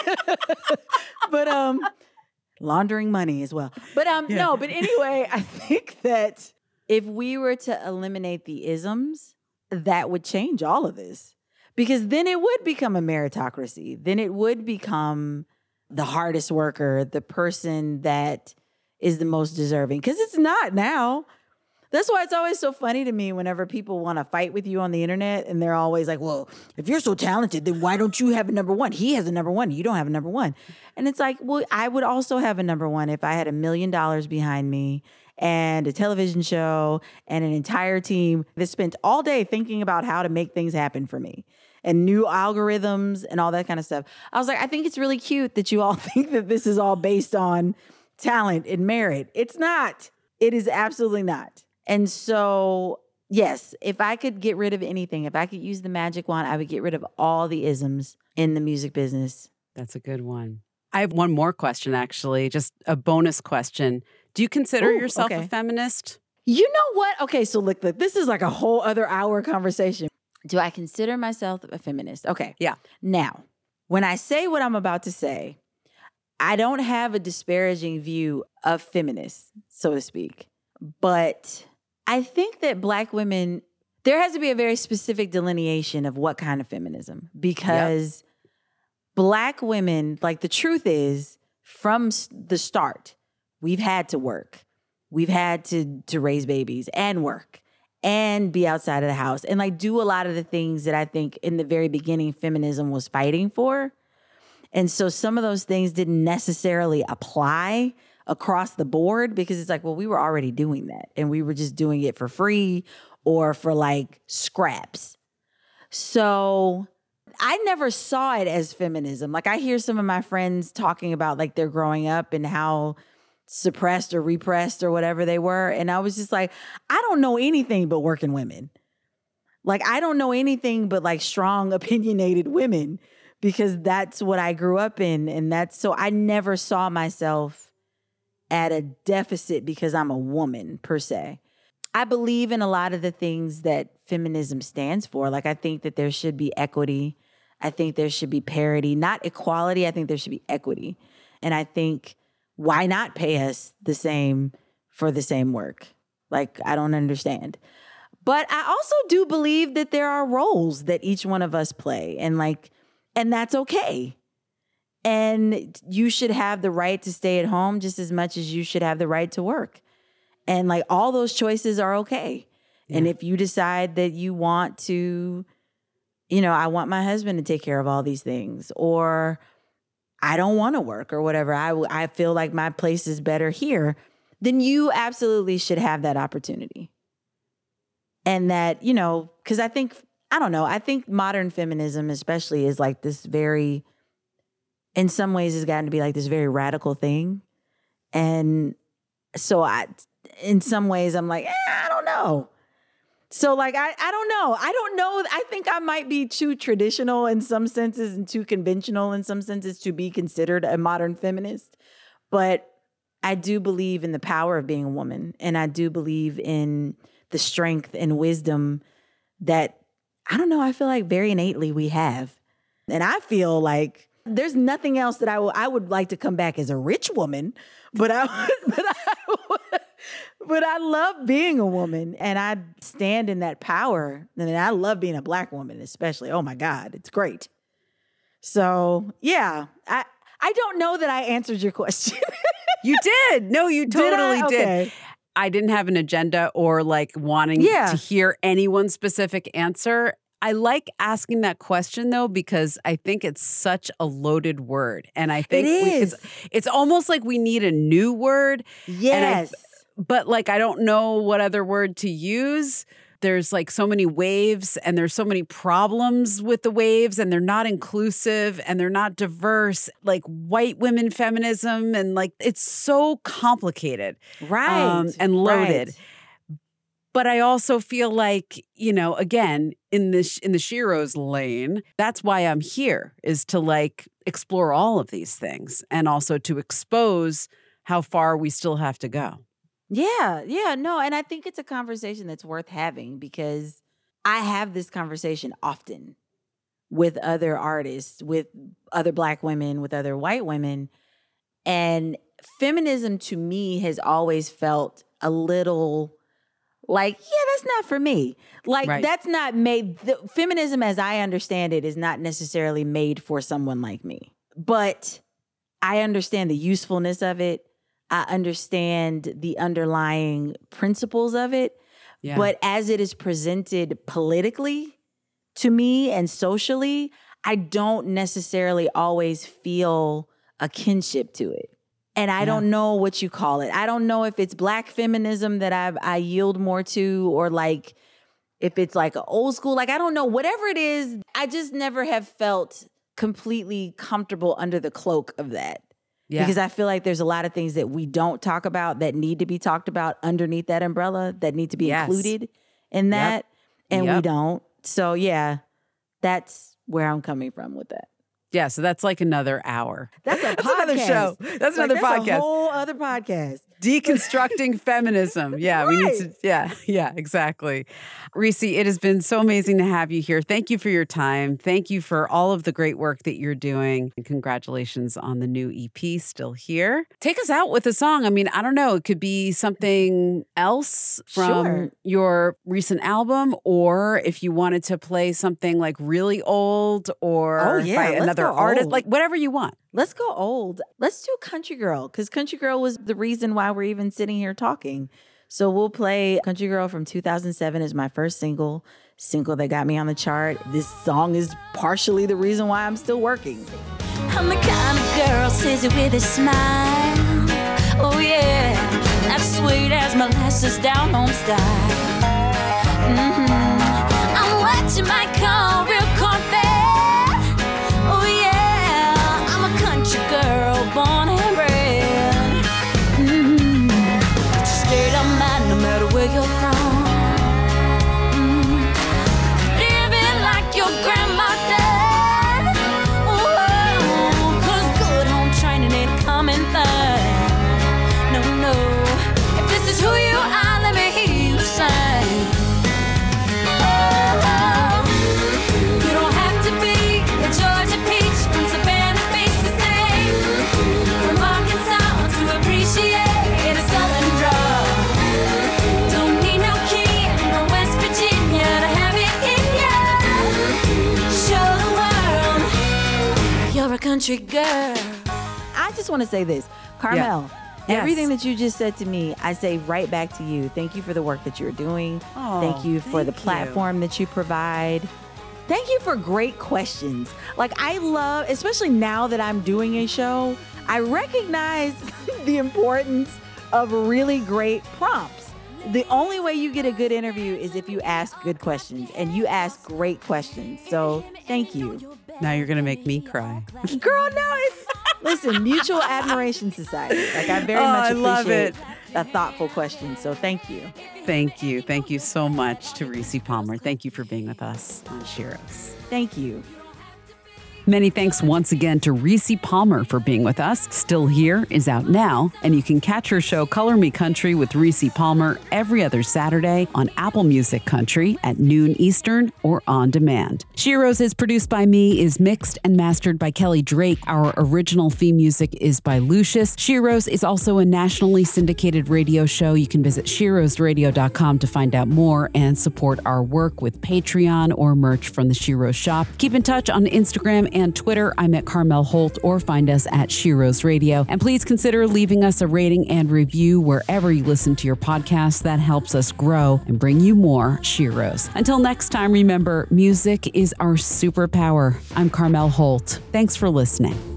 but um laundering money as well. But um Yeah. no, but anyway, I think that if we were to eliminate the isms, that would change all of this. Because then it would become a meritocracy. Then it would become the hardest worker, the person that is the most deserving. Because it's not now. That's why it's always so funny to me whenever people want to fight with you on the internet and they're always like, well, if you're so talented, then why don't you have a number one? He has a number one. You don't have a number one. And it's like, well, I would also have a number one if I had a million dollars behind me and a television show and an entire team that spent all day thinking about how to make things happen for me and new algorithms and all that kind of stuff. I was like, I think it's really cute that you all think that this is all based on talent and merit. It's not. It is absolutely not. And so, yes, if I could get rid of anything, if I could use the magic wand, I would get rid of all the isms in the music business. That's a good one. I have one more question, actually, just a bonus question. Do you consider Ooh, yourself okay. a feminist? You know what? Okay, so look, look, this is like a whole other hour conversation. Do I consider myself a feminist? Okay. Yeah. Now, when I say what I'm about to say, I don't have a disparaging view of feminists, so to speak. But I think that Black women, there has to be a very specific delineation of what kind of feminism. Because yep. Black women, like the truth is, from the start, we've had to work. We've had to, to raise babies and work and be outside of the house and like do a lot of the things that I think in the very beginning feminism was fighting for. And so some of those things didn't necessarily apply across the board because it's like, well, we were already doing that and we were just doing it for free or for like scraps. So I never saw it as feminism. Like I hear some of my friends talking about like their growing up and how suppressed or repressed or whatever they were. And I was just like, I don't know anything but working women. Like I don't know anything but like strong, opinionated women because that's what I grew up in. And that's so I never saw myself at a deficit because I'm a woman per se. I believe in a lot of the things that feminism stands for. Like I think that there should be equity. I think there should be parity, not equality. I think there should be equity. And I think why not pay us the same for the same work? Like, I don't understand. But I also do believe that there are roles that each one of us play and like, and that's okay. And you should have the right to stay at home just as much as you should have the right to work. And like all those choices are okay. Yeah. And if you decide that you want to, you know, I want my husband to take care of all these things, or I don't want to work or whatever, I, I feel like my place is better here, then you absolutely should have that opportunity. And that, you know, because I think, I don't know, I think modern feminism especially is like this very, in some ways has gotten to be like this very radical thing. And so I, in some ways I'm like, eh, I don't know. So like, I, I don't know. I don't know. I think I might be too traditional in some senses and too conventional in some senses to be considered a modern feminist. But I do believe in the power of being a woman. And I do believe in the strength and wisdom that, I don't know, I feel like very innately we have. And I feel like there's nothing else that I, w- I would like to come back as a rich woman, but I, but I, but I love being a woman and I stand in that power. And I love being a Black woman, especially. Oh my God, it's great. So yeah, I, I don't know that I answered your question. You did. No, you totally did. I? did. Okay. I didn't have an agenda or like wanting yeah. to hear anyone's specific answer. I like asking that question though, because I think it's such a loaded word. And I think it is. We, it's, it's almost like we need a new word. Yes. I, but like, I don't know what other word to use. There's like so many waves and there's so many problems with the waves and they're not inclusive and they're not diverse, like white women feminism. And like, it's so complicated. Right. Um, and loaded. Right. But I also feel like, you know, again, in the in the Sheroes lane, that's why I'm here, is to like explore all of these things and also to expose how far we still have to go. Yeah, yeah, no, and I think it's a conversation that's worth having because I have this conversation often with other artists, with other Black women, with other white women. And feminism to me has always felt a little Like, yeah, that's not for me. Like, Right. that's not made. The, feminism, as I understand it, is not necessarily made for someone like me. But I understand the usefulness of it. I understand the underlying principles of it. Yeah. But as it is presented politically to me and socially, I don't necessarily always feel a kinship to it. And I Yeah. don't know what you call it. I don't know if it's Black feminism that I I yield more to, or like if it's like an old school, like I don't know, whatever it is, I just never have felt completely comfortable under the cloak of that. Yeah. Because I feel like there's a lot of things that we don't talk about that need to be talked about underneath that umbrella, that need to be Yes. included in that. And we Yep. don't. So yeah, that's where I'm coming from with that. Yeah, so that's like another hour. That's a podcast. That's another show. That's Like, another that's podcast. a whole other podcast. Deconstructing feminism. Yeah, we need to. Yeah, yeah, exactly. Reese, it has been so amazing to have you here. Thank you for your time. Thank you for all of the great work that you're doing. And congratulations on the new E P, Still Here. Take us out with a song. I mean, I don't know. It could be something else from Sure. your recent album, or if you wanted to play something like really old, or Oh, yeah, by let's another go artist, old. like whatever you want. Let's go old. Let's do Country Girl, because Country Girl was the reason why we're even sitting here talking. So we'll play Country Girl from two thousand seven as my first single, single that got me on the chart. This song is partially the reason why I'm still working. I'm the kind of girl, says it with a smile. Oh yeah, that's sweet as molasses down home style. Mm-hmm. I'm what you might call real cornfed. Oh yeah, I'm a country girl, born and bred. Mm-hmm. State of mind, no matter where you're from. Mm-hmm. Living like your grandma did. Oh, 'cause good home training ain't a common thing. No, no. If this is who you are, let me hear you sing. Oh, you don't have to be a Georgia peach from Savannah Beach to sing. From Arkansas to appreciate a southern draw. Don't need no king from West Virginia to have it in ya. Show the world you're a country girl. I just want to say this, Carmel. Yes. Everything that you just said to me, I say right back to you. Thank you for the work that you're doing. Oh, thank you for the thank you. platform that you provide. Thank you for great questions. Like, I love, especially now that I'm doing a show, I recognize the importance of really great prompts. The only way you get a good interview is if you ask good questions, and you ask great questions. So thank you. Now you're going to make me cry. Girl, no, it's, listen, Mutual Admiration Society. Like, I very Oh, much I appreciate love it. a thoughtful question. So thank you. Thank you. Thank you so much to Reese Palmer. Thank you for being with us on Shiros. Thank you. Many thanks once again to Reese Palmer for being with us. Still Here is out now, and you can catch her show Color Me Country with Reese Palmer every other Saturday on Apple Music Country at noon Eastern or on demand. Shiros is produced by me, is mixed and mastered by Kelly Drake. Our original theme music is by Lucius. Shiros is also a nationally syndicated radio show. You can visit shiros radio dot com to find out more and support our work with Patreon or merch from the Shiros shop. Keep in touch on Instagram and Twitter. I'm at Carmel Holt, or find us at Shiros Radio. And please consider leaving us a rating and review wherever you listen to your podcast. That helps us grow and bring you more Shiros. Until next time, remember, music is our superpower. I'm Carmel Holt. Thanks for listening.